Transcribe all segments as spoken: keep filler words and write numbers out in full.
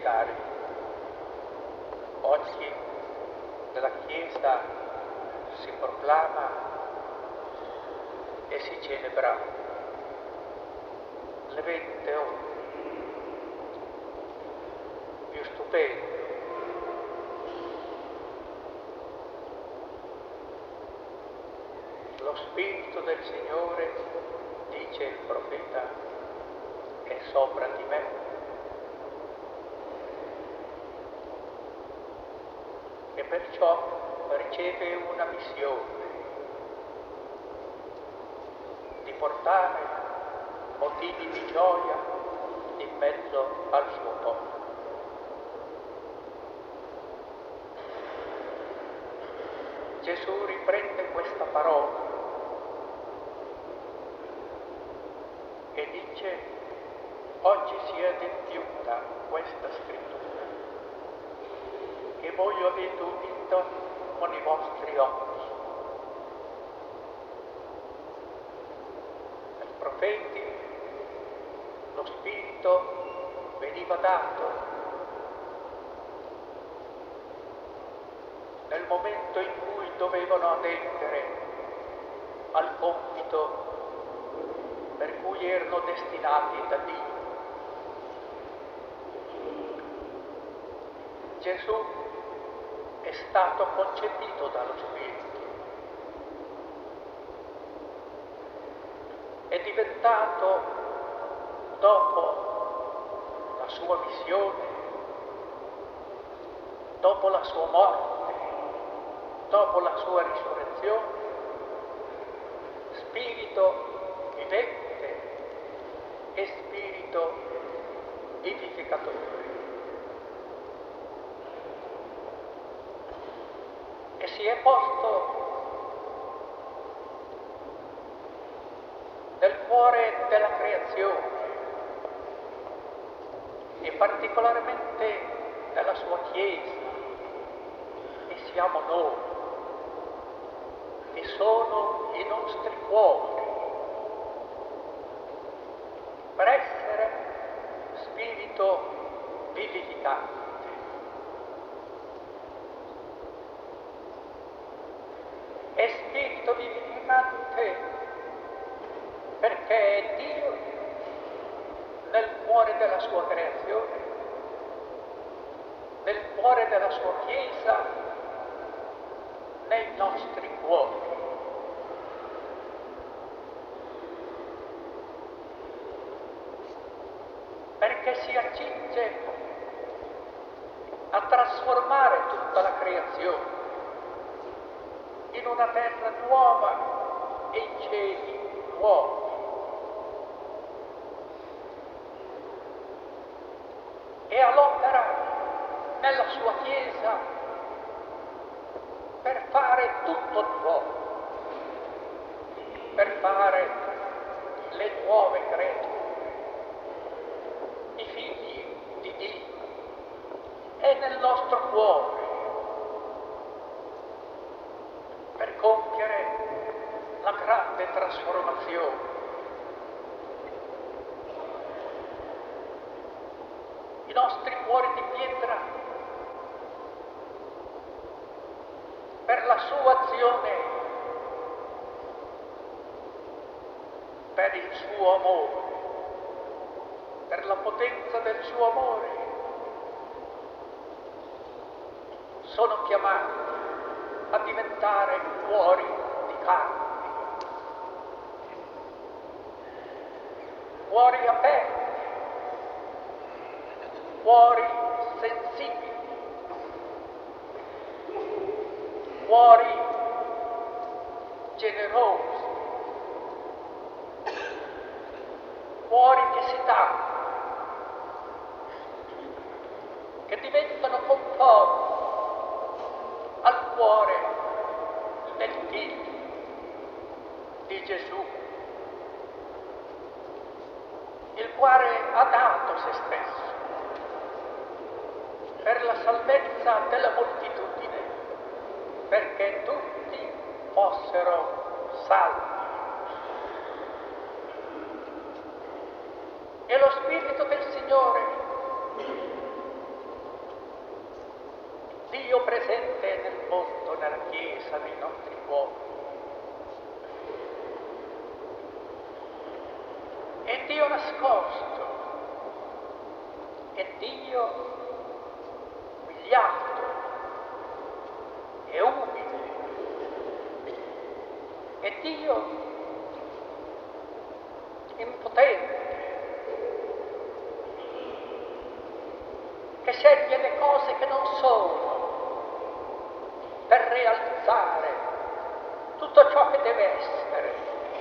cari, oggi nella Chiesa si proclama e si celebra l'evento più stupendo, lo Spirito del Signore, dice il profeta, è sopra di me. E perciò riceve una missione di portare motivi di gioia in mezzo al suo popolo. Gesù riprende questa parola e dice: oggi si è adempiuta questa scrittura che voi avete udito con i vostri occhi. Ai profeti lo Spirito veniva dato nel momento in cui dovevano adempiere al compito per cui erano destinati da Dio. Gesù è stato concepito dallo Spirito, è diventato, dopo la sua missione, dopo la sua morte, dopo la sua risurrezione, spirito vivente e spirito vivificatore. E si è posto nel cuore della creazione e particolarmente della sua Chiesa, e siamo noi, che sono i nostri cuori, per essere spirito vivificante. È spirito vivificante perché è Dio nel cuore della sua creazione, nel cuore della sua Chiesa, nei nostri cuori. Perché si accinge a trasformare tutta la creazione in una terra nuova e in cieli nuovi. E all'opera nella sua Chiesa per fare tutto nuovo, per fare le nuove creature, i figli di Dio, è nel nostro cuore, per compiere la grande trasformazione. I nostri cuori di pietra, per la sua azione, per il suo amore, per la potenza del suo amore, sono chiamati a diventare cuori di carne, cuori aperti, cuori sensibili, cuori generosi, cuori che si danno, che diventano conformi al cuore del Figlio di Gesù, il quale ha dato se stesso per la salvezza della moltitudine, perché tutti fossero salvi. E lo Spirito del Signore dell'uomo. È Dio nascosto, è Dio umiliato, è umile, è Dio impotente, che sceglie le cose che non sono per realizzare tutto ciò che deve essere.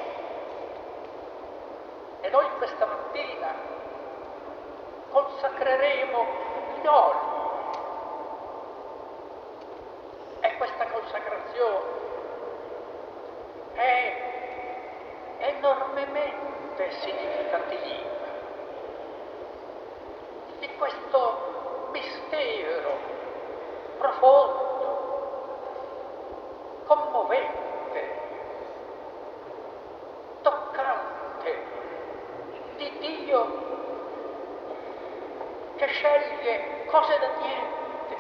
E noi questa mattina consacreremo gli oli. E questa consacrazione è enormemente significativa di questo mistero profondo, commovente, toccante, di Dio che sceglie cose da niente,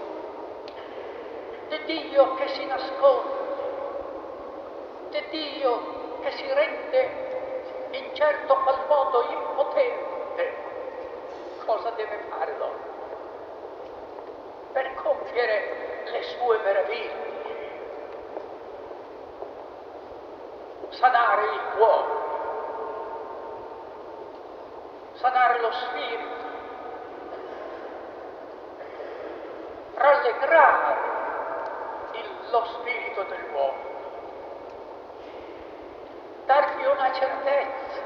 di Dio che si nasconde, di Dio che si rende in certo qual modo impotente. Cosa deve fare l'uomo per compiere le sue meraviglie? Sanare il cuore, sanare lo spirito, rallegrare il, lo spirito dell'uomo, dargli una certezza.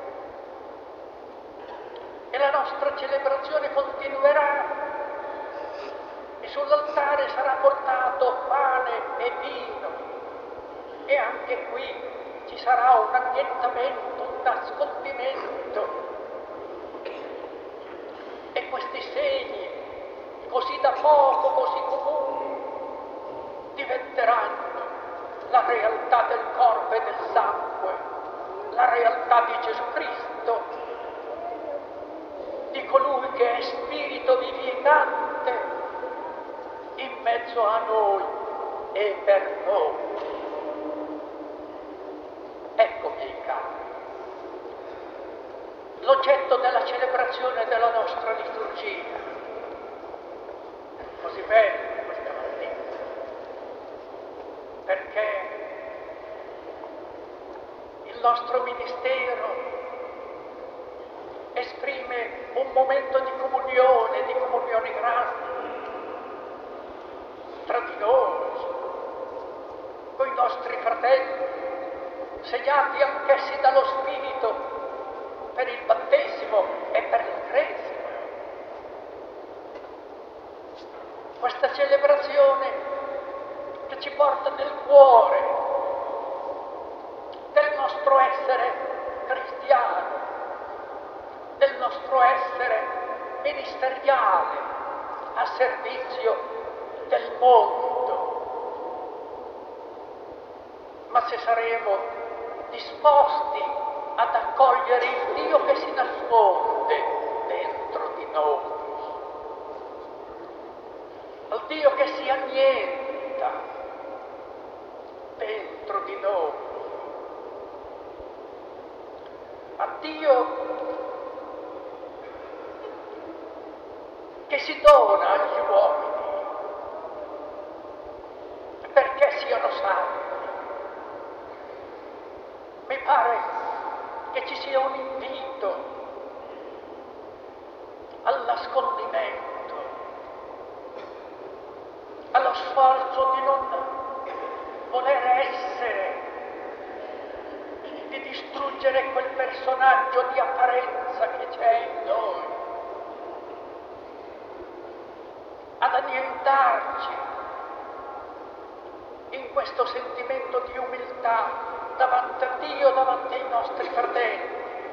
E la nostra celebrazione continuerà e sull'altare sarà portato pane e vino, e anche qui ci sarà un annientamento, un nascondimento, e questi segni così da poco, così comuni, diventeranno la realtà del corpo e del sangue, la realtà di Gesù Cristo, di colui che è spirito vivificante in mezzo a noi e per noi. Ecco, miei cari, l'oggetto della celebrazione della nostra liturgia, così bella questa mattina, perché il nostro ministero esprime un momento di comunione, di comunione grande tra di noi, con i nostri fratelli, segnati anch'essi dallo Spirito per il battesimo e per la cresima. Questa celebrazione che ci porta nel cuore del nostro essere cristiano, del nostro essere ministeriale a servizio del mondo. Ma se saremo disposti ad accogliere il Dio che si nasconde dentro di noi, al Dio che si annienta dentro di noi, a Dio che si dona agli uomini perché siano salvi. Mi pare che ci sia un invito al nascondimento, allo sforzo di non voler essere, di distruggere quel personaggio di apparenza che c'è in noi, ad annientarci in questo sentimento di umiltà davanti a Dio, davanti ai nostri fratelli,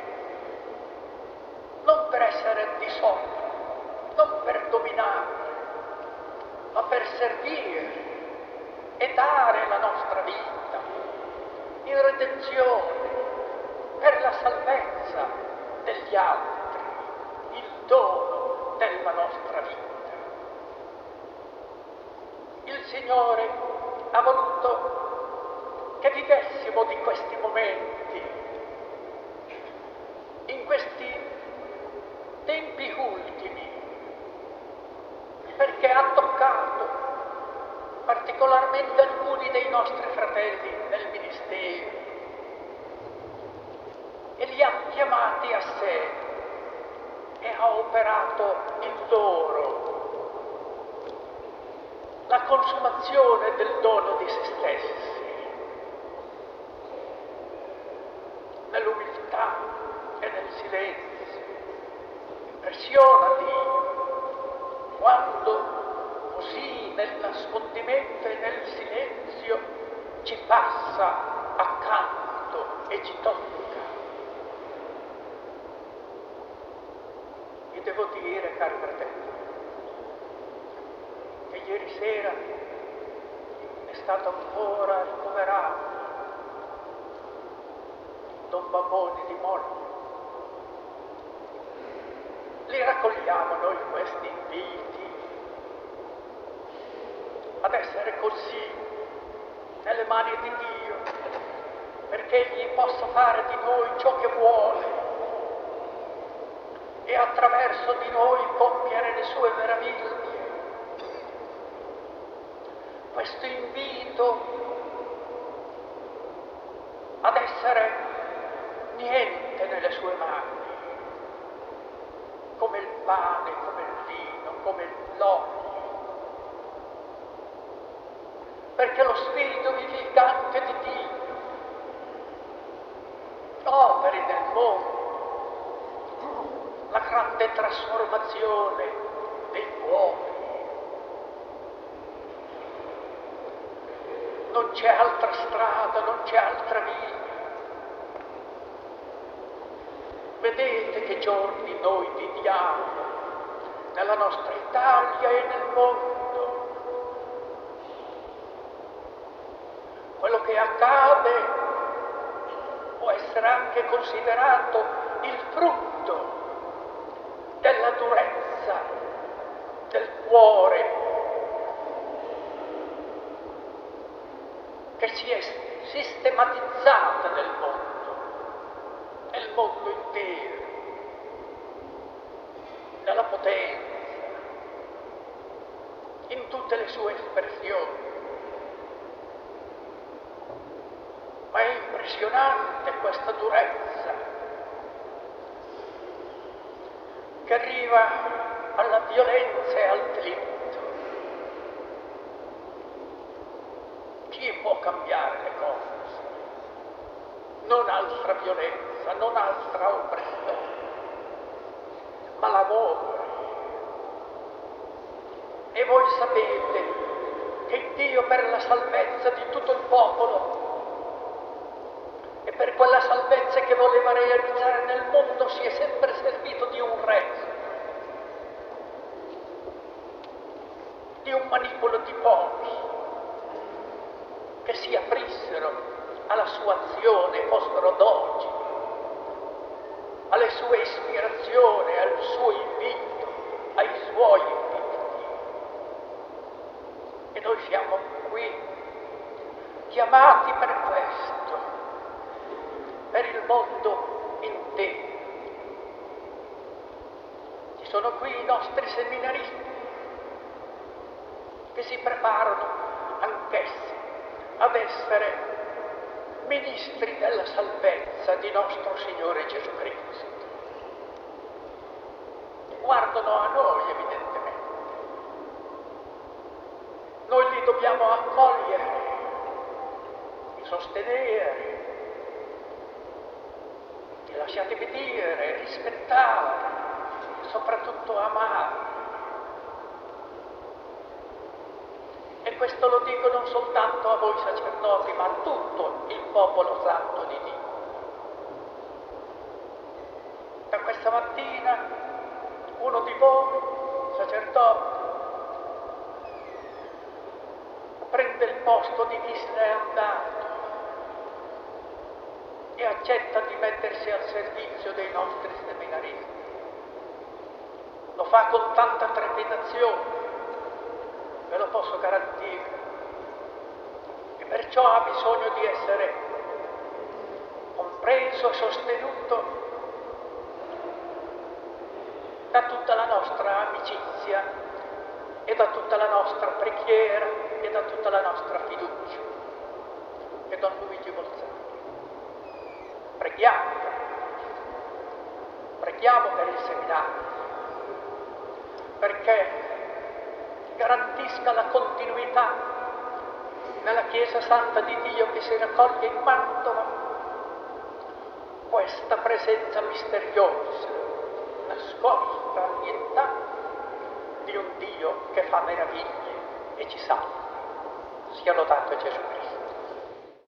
non per essere di sopra, non per dominare, ma per servire e dare la nostra vita in redenzione per la salvezza degli altri, il dono della nostra vita. Il Signore ha voluto che vivessimo di questi momenti, in questi tempi ultimi, perché ha toccato particolarmente alcuni dei nostri fratelli nel ministero e li ha chiamati a sé e ha operato in loro la consumazione del dono di se stessi, nell'umiltà e nel silenzio. Impressiona Dio quando così nel nascondimento e nel silenzio ci passa accanto e ci tocca. Vi devo dire, cari fratelli, che ieri sera è stato ancora ricoverato Don Baboni di Molla. Li raccogliamo noi questi inviti ad essere così nelle mani di Dio, perché Egli possa fare di noi ciò che vuole e attraverso di noi compiere le sue meraviglie. Questo invito ad essere niente nelle sue mani, come il pane, come il vino, come l'olio, perché lo Spirito vivificante di Dio operi nel mondo la grande trasformazione dei cuori. Non c'è altra strada, non c'è altra via. Vedete che giorni noi viviamo nella nostra Italia e nel mondo. Quello che accade può essere anche considerato il frutto della durezza del cuore che si è sistematizzata nel mondo, nel mondo intero, nella potenza, in tutte le sue espressioni. Ma è impressionante questa durezza che arriva alla violenza e al delitto. Chi può cambiare le cose? Non altra violenza, non altra oppressione, ma l'amore. E voi sapete che Dio, per la salvezza di tutto il popolo e per quella salvezza che voleva realizzare nel mondo, si è sempre servito di un re, di un manipolo di pochi che si aprissero alla sua azione, fossero docili alle sue ispirazioni, al suo invito, ai suoi inviti. E noi siamo qui chiamati per questo, per il mondo intero. Ci sono qui i nostri seminaristi che si preparano anch'essi ad essere ministri della salvezza di nostro Signore Gesù Cristo. Guardano a noi, evidentemente. Noi li dobbiamo accogliere, sostenere, e lasciatemi dire, rispettare, soprattutto amare. E questo lo dico non soltanto a voi sacerdoti, ma a tutto il popolo santo di Dio. Da questa mattina uno di voi, sacerdote, prende il posto di chi se n'è andato e accetta di mettersi al servizio dei nostri seminaristi. Lo fa con tanta trepidazione, ve lo posso garantire, e perciò ha bisogno di essere compreso e sostenuto da tutta la nostra amicizia e da tutta la nostra preghiera e da tutta la nostra fiducia. E Don Luigi Bolzano. Preghiamo, preghiamo per il seminario, perché garantisca la continuità nella Chiesa Santa di Dio che si raccoglie in Mantova, questa presenza misteriosa, nascosta, annientata, di un Dio che fa meraviglie e ci salva. Sia lodato Gesù Cristo.